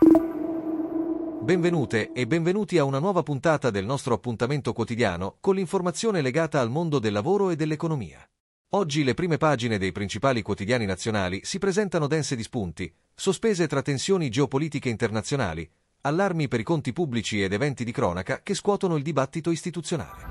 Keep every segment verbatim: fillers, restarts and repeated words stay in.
Benvenute e benvenuti a una nuova puntata del nostro appuntamento quotidiano con l'informazione legata al mondo del lavoro e dell'economia. Oggi le prime pagine dei principali quotidiani nazionali si presentano dense di spunti, sospese tra tensioni geopolitiche internazionali, allarmi per i conti pubblici ed eventi di cronaca che scuotono il dibattito istituzionale.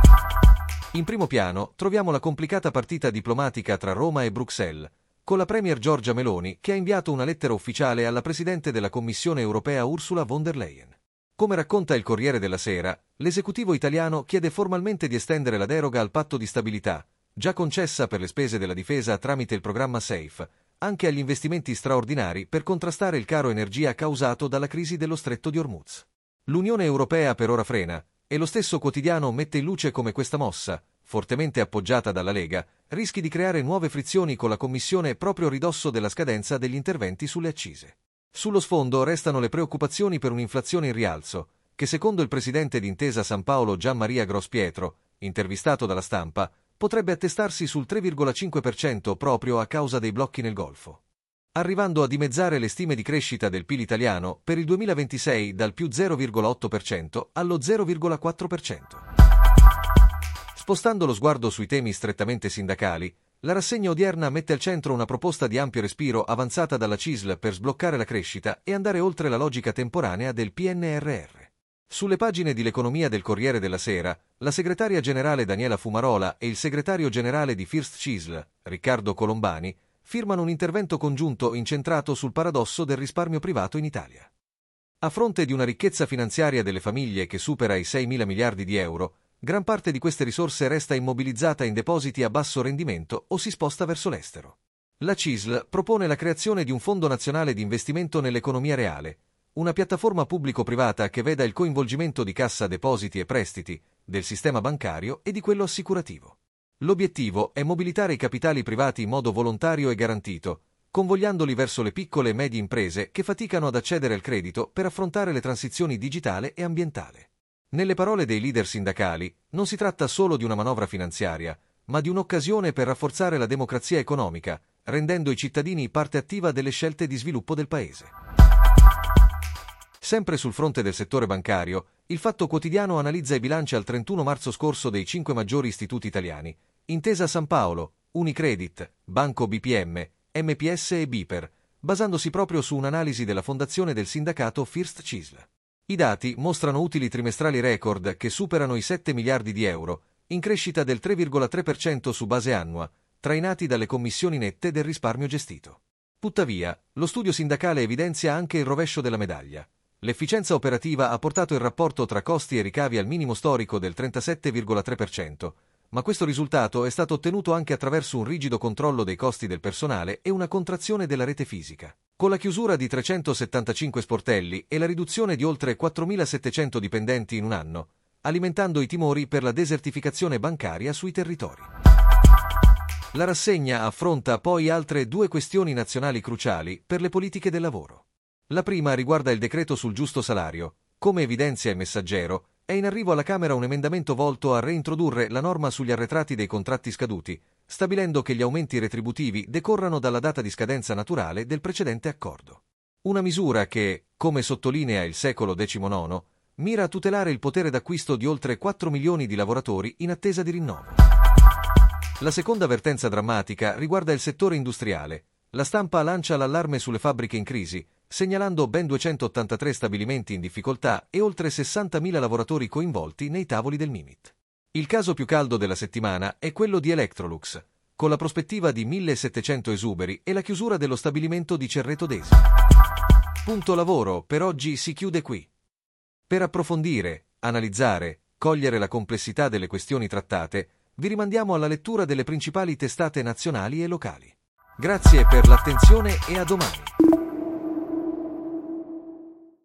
In primo piano troviamo la complicata partita diplomatica tra Roma e Bruxelles, con la premier Giorgia Meloni che ha inviato una lettera ufficiale alla Presidente della Commissione europea Ursula von der Leyen. Come racconta il Corriere della Sera, l'esecutivo italiano chiede formalmente di estendere la deroga al patto di stabilità, già concessa per le spese della difesa tramite il programma SAFE, anche agli investimenti straordinari per contrastare il caro energia causato dalla crisi dello Stretto di Hormuz. L'Unione Europea per ora frena, e lo stesso quotidiano mette in luce come questa mossa, fortemente appoggiata dalla Lega, rischi di creare nuove frizioni con la Commissione proprio a ridosso della scadenza degli interventi sulle accise. Sullo sfondo restano le preoccupazioni per un'inflazione in rialzo, che secondo il presidente di Intesa San Paolo Gian Maria Grospietro, intervistato dalla Stampa, potrebbe attestarsi sul tre virgola cinque per cento proprio a causa dei blocchi nel Golfo, arrivando a dimezzare le stime di crescita del P I L italiano per il duemilaventisei dal più zero virgola otto per cento allo zero virgola quattro per cento. Spostando lo sguardo sui temi strettamente sindacali, la rassegna odierna mette al centro una proposta di ampio respiro avanzata dalla C I S L per sbloccare la crescita e andare oltre la logica temporanea del P N R R. Sulle pagine di L'Economia del Corriere della Sera, la segretaria generale Daniela Fumarola e il segretario generale di First C I S L, Riccardo Colombani, firmano un intervento congiunto incentrato sul paradosso del risparmio privato in Italia. A fronte di una ricchezza finanziaria delle famiglie che supera i seimila miliardi di euro, gran parte di queste risorse resta immobilizzata in depositi a basso rendimento o si sposta verso l'estero. La C I S L propone la creazione di un fondo nazionale di investimento nell'economia reale, una piattaforma pubblico-privata che veda il coinvolgimento di cassa depositi e prestiti, del sistema bancario e di quello assicurativo. L'obiettivo è mobilitare i capitali privati in modo volontario e garantito, convogliandoli verso le piccole e medie imprese che faticano ad accedere al credito per affrontare le transizioni digitale e ambientale. Nelle parole dei leader sindacali, non si tratta solo di una manovra finanziaria, ma di un'occasione per rafforzare la democrazia economica, rendendo i cittadini parte attiva delle scelte di sviluppo del Paese. Sempre sul fronte del settore bancario, il Fatto Quotidiano analizza i bilanci al trentuno marzo scorso dei cinque maggiori istituti italiani, Intesa San Paolo, Unicredit, Banco B P M, M P S e Biper, basandosi proprio su un'analisi della fondazione del sindacato First C I S L. I dati mostrano utili trimestrali record che superano i sette miliardi di euro, in crescita del tre virgola tre per cento su base annua, trainati dalle commissioni nette del risparmio gestito. Tuttavia, lo studio sindacale evidenzia anche il rovescio della medaglia. L'efficienza operativa ha portato il rapporto tra costi e ricavi al minimo storico del trentasette virgola tre per cento, ma questo risultato è stato ottenuto anche attraverso un rigido controllo dei costi del personale e una contrazione della rete fisica, con la chiusura di trecentosettantacinque sportelli e la riduzione di oltre quattromilasettecento dipendenti in un anno, alimentando i timori per la desertificazione bancaria sui territori. La rassegna affronta poi altre due questioni nazionali cruciali per le politiche del lavoro. La prima riguarda il decreto sul giusto salario. Come evidenzia il Messaggero, è in arrivo alla Camera un emendamento volto a reintrodurre la norma sugli arretrati dei contratti scaduti, stabilendo che gli aumenti retributivi decorrano dalla data di scadenza naturale del precedente accordo. Una misura che, come sottolinea il Secolo diciannove, mira a tutelare il potere d'acquisto di oltre quattro milioni di lavoratori in attesa di rinnovo. La seconda avvertenza drammatica riguarda il settore industriale. La Stampa lancia l'allarme sulle fabbriche in crisi, segnalando ben duecentottantatré stabilimenti in difficoltà e oltre sessantamila lavoratori coinvolti nei tavoli del Mimit. Il caso più caldo della settimana è quello di Electrolux, con la prospettiva di millesettecento esuberi e la chiusura dello stabilimento di Cerreto d'Esi. Punto lavoro per oggi si chiude qui. Per approfondire, analizzare, cogliere la complessità delle questioni trattate, vi rimandiamo alla lettura delle principali testate nazionali e locali. Grazie per l'attenzione e a domani.